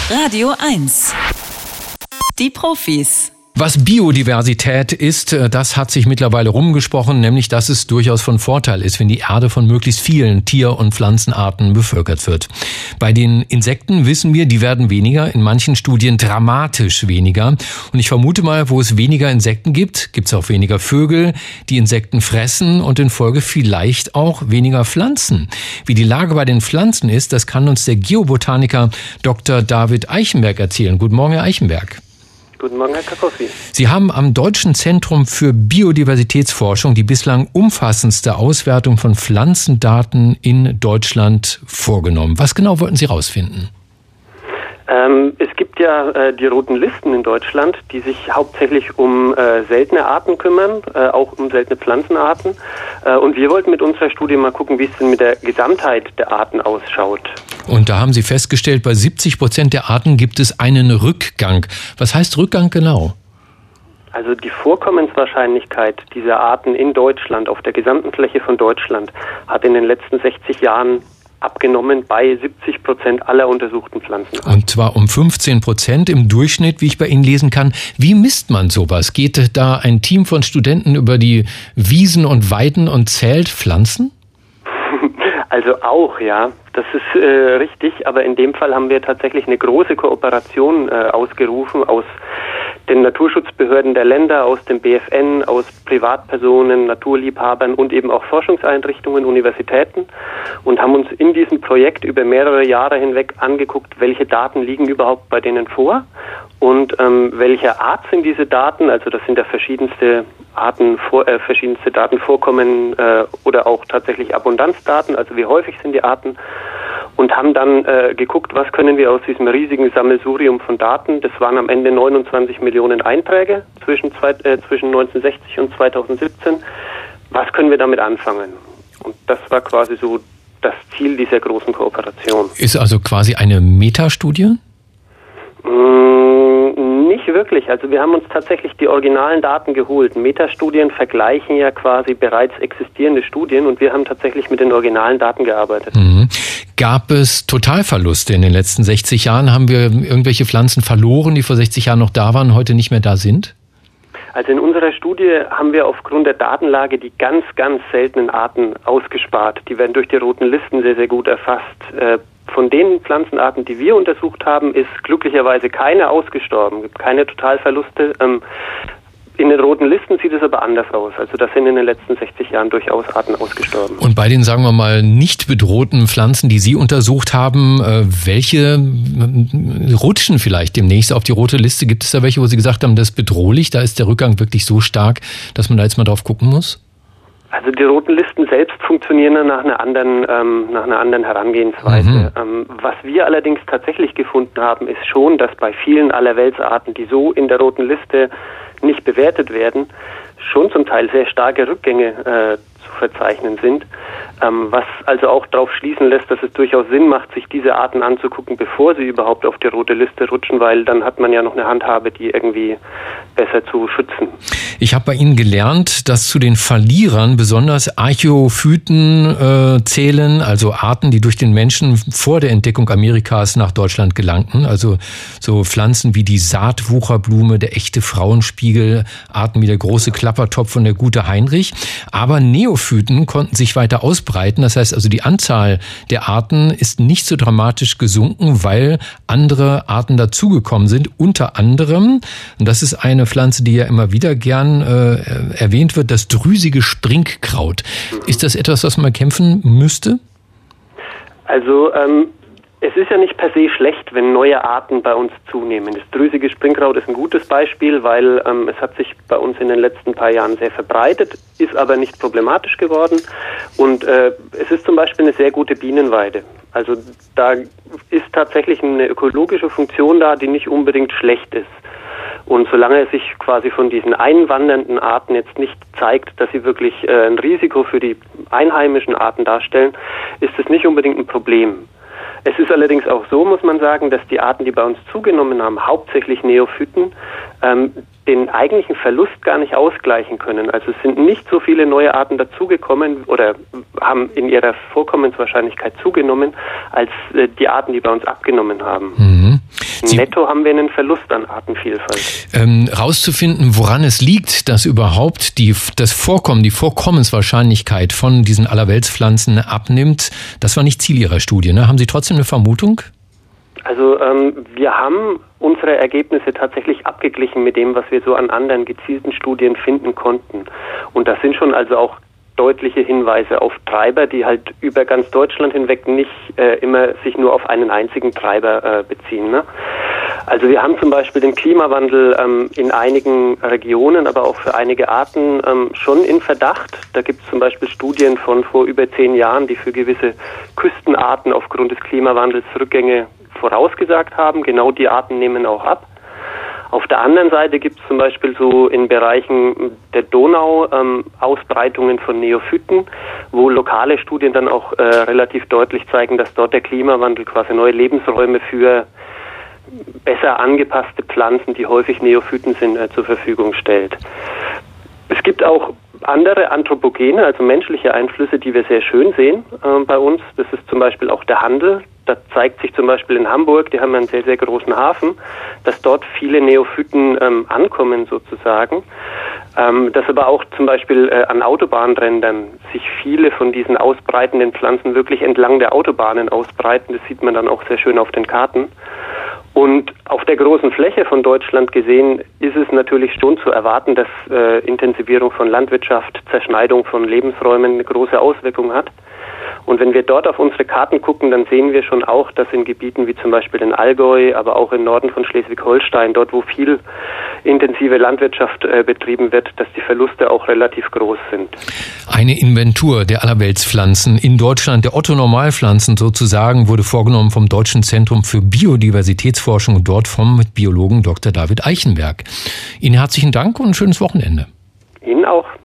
Radio 1. Die Profis. Was Biodiversität ist, das hat sich mittlerweile rumgesprochen, nämlich dass es durchaus von Vorteil ist, wenn die Erde von möglichst vielen Tier- und Pflanzenarten bevölkert wird. Bei den Insekten wissen wir, die werden weniger, in manchen Studien dramatisch weniger. Und ich vermute mal, wo es weniger Insekten gibt, gibt es auch weniger Vögel, die Insekten fressen und in Folge vielleicht auch weniger Pflanzen. Wie die Lage bei den Pflanzen ist, das kann uns der Geobotaniker Dr. David Eichenberg erzählen. Guten Morgen, Herr Eichenberg. Guten Morgen, Herr Kakowski. Sie haben am Deutschen Zentrum für Biodiversitätsforschung die bislang umfassendste Auswertung von Pflanzendaten in Deutschland vorgenommen. Was genau wollten Sie rausfinden? Es gibt ja die roten Listen in Deutschland, die sich hauptsächlich um seltene Arten kümmern, auch um seltene Pflanzenarten. Und wir wollten mit unserer Studie mal gucken, wie es denn mit der Gesamtheit der Arten ausschaut. Und da haben Sie festgestellt, bei 70% der Arten gibt es einen Rückgang. Was heißt Rückgang genau? Also die Vorkommenswahrscheinlichkeit dieser Arten in Deutschland, auf der gesamten Fläche von Deutschland, hat in den letzten 60 Jahren abgenommen bei 70% aller untersuchten Pflanzenarten. Und zwar um 15% im Durchschnitt, wie ich bei Ihnen lesen kann. Wie misst man sowas? Geht da ein Team von Studenten über die Wiesen und Weiden und zählt Pflanzen? Also auch, ja. Das ist richtig, aber in dem Fall haben wir tatsächlich eine große Kooperation ausgerufen aus den Naturschutzbehörden der Länder, aus dem BfN, aus Privatpersonen, Naturliebhabern und eben auch Forschungseinrichtungen, Universitäten und haben uns in diesem Projekt über mehrere Jahre hinweg angeguckt, welche Daten liegen überhaupt bei denen vor und welcher Art sind diese Daten, also das sind ja verschiedenste Daten vorkommen oder auch tatsächlich Abundanzdaten, also wie häufig sind die Arten und haben dann geguckt, was können wir aus diesem riesigen Sammelsurium von Daten, das waren am Ende 29 Millionen Einträge zwischen 1960 und 2017, was können wir damit anfangen? Und das war quasi so das Ziel dieser großen Kooperation. Ist also quasi eine Metastudie? Nicht wirklich. Also wir haben uns tatsächlich die originalen Daten geholt. Metastudien vergleichen ja quasi bereits existierende Studien und wir haben tatsächlich mit den originalen Daten gearbeitet. Mhm. Gab es Totalverluste in den letzten 60 Jahren? Haben wir irgendwelche Pflanzen verloren, die vor 60 Jahren noch da waren, heute nicht mehr da sind? Also in unserer Studie haben wir aufgrund der Datenlage die ganz, ganz seltenen Arten ausgespart. Die werden durch die roten Listen sehr, sehr gut erfasst. Von den Pflanzenarten, die wir untersucht haben, ist glücklicherweise keine ausgestorben, gibt keine Totalverluste. In den roten Listen sieht es aber anders aus. Also da sind in den letzten 60 Jahren durchaus Arten ausgestorben. Und bei den, sagen wir mal, nicht bedrohten Pflanzen, die Sie untersucht haben, welche rutschen vielleicht demnächst auf die rote Liste? Gibt es da welche, wo Sie gesagt haben, das ist bedrohlich, da ist der Rückgang wirklich so stark, dass man da jetzt mal drauf gucken muss? Also die roten Listen selbst funktionieren nach einer anderen Herangehensweise. Was wir allerdings tatsächlich gefunden haben, ist schon, dass bei vielen Allerweltsarten, die so in der roten Liste nicht bewertet werden, schon zum Teil sehr starke Rückgänge zu verzeichnen sind, was also auch darauf schließen lässt, dass es durchaus Sinn macht, sich diese Arten anzugucken, bevor sie überhaupt auf die rote Liste rutschen, weil dann hat man ja noch eine Handhabe, die irgendwie besser zu schützen. Ich habe bei Ihnen gelernt, dass zu den Verlierern besonders Archäophyten zählen, also Arten, die durch den Menschen vor der Entdeckung Amerikas nach Deutschland gelangten, also so Pflanzen wie die Saatwucherblume, der echte Frauenspiegel, Arten wie der große Klappertopf und der gute Heinrich. Aber Neophyten konnten sich weiter ausbreiten, das heißt also die Anzahl der Arten ist nicht so dramatisch gesunken, weil andere Arten dazugekommen sind, unter anderem, und das ist eine Pflanze, die ja immer wieder gern erwähnt wird, das drüsige Springkraut. Ist das etwas, was man kämpfen müsste? Also es ist ja nicht per se schlecht, wenn neue Arten bei uns zunehmen. Das drüsige Springkraut ist ein gutes Beispiel, weil es hat sich bei uns in den letzten paar Jahren sehr verbreitet, ist aber nicht problematisch geworden. Und es ist zum Beispiel eine sehr gute Bienenweide. Also da ist tatsächlich eine ökologische Funktion da, die nicht unbedingt schlecht ist. Und solange es sich quasi von diesen einwandernden Arten jetzt nicht zeigt, dass sie wirklich ein Risiko für die einheimischen Arten darstellen, ist es nicht unbedingt ein Problem. Es ist allerdings auch so, muss man sagen, dass die Arten, die bei uns zugenommen haben, hauptsächlich Neophyten, den eigentlichen Verlust gar nicht ausgleichen können. Also es sind nicht so viele neue Arten dazugekommen oder haben in ihrer Vorkommenswahrscheinlichkeit zugenommen, als die Arten, die bei uns abgenommen haben. Mhm. Netto haben wir einen Verlust an Artenvielfalt. Rauszufinden, woran es liegt, dass überhaupt die Vorkommenswahrscheinlichkeit von diesen Allerweltspflanzen abnimmt, das war nicht Ziel Ihrer Studie, ne? Haben Sie trotzdem eine Vermutung? Also wir haben unsere Ergebnisse tatsächlich abgeglichen mit dem, was wir so an anderen gezielten Studien finden konnten. Und das sind schon also auch deutliche Hinweise auf Treiber, die halt über ganz Deutschland hinweg nicht immer sich nur auf einen einzigen Treiber beziehen. Ne? Also wir haben zum Beispiel den Klimawandel in einigen Regionen, aber auch für einige Arten schon in Verdacht. Da gibt es zum Beispiel Studien von vor über 10 Jahren, die für gewisse Küstenarten aufgrund des Klimawandels Rückgänge vorausgesagt haben. Genau die Arten nehmen auch ab. Auf der anderen Seite gibt es zum Beispiel so in Bereichen der Donau Ausbreitungen von Neophyten, wo lokale Studien dann auch relativ deutlich zeigen, dass dort der Klimawandel quasi neue Lebensräume für besser angepasste Pflanzen, die häufig Neophyten sind, zur Verfügung stellt. Es gibt auch andere Anthropogene, also menschliche Einflüsse, die wir sehr schön sehen bei uns. Das ist zum Beispiel auch der Handel. Da zeigt sich zum Beispiel in Hamburg, die haben einen sehr, sehr großen Hafen, dass dort viele Neophyten ankommen sozusagen. Dass aber auch zum Beispiel an Autobahnrändern sich viele von diesen ausbreitenden Pflanzen wirklich entlang der Autobahnen ausbreiten. Das sieht man dann auch sehr schön auf den Karten. Und auf der großen Fläche von Deutschland gesehen ist es natürlich schon zu erwarten, dass Intensivierung von Landwirtschaft, Zerschneidung von Lebensräumen eine große Auswirkung hat. Und wenn wir dort auf unsere Karten gucken, dann sehen wir schon auch, dass in Gebieten wie zum Beispiel in Allgäu, aber auch im Norden von Schleswig-Holstein, dort wo viel intensive Landwirtschaft betrieben wird, dass die Verluste auch relativ groß sind. Eine Inventur der Allerweltspflanzen in Deutschland, der Otto-Normalpflanzen sozusagen, wurde vorgenommen vom Deutschen Zentrum für Biodiversitätsforschung und dort vom Biologen Dr. David Eichenberg. Ihnen herzlichen Dank und ein schönes Wochenende. Ihnen auch.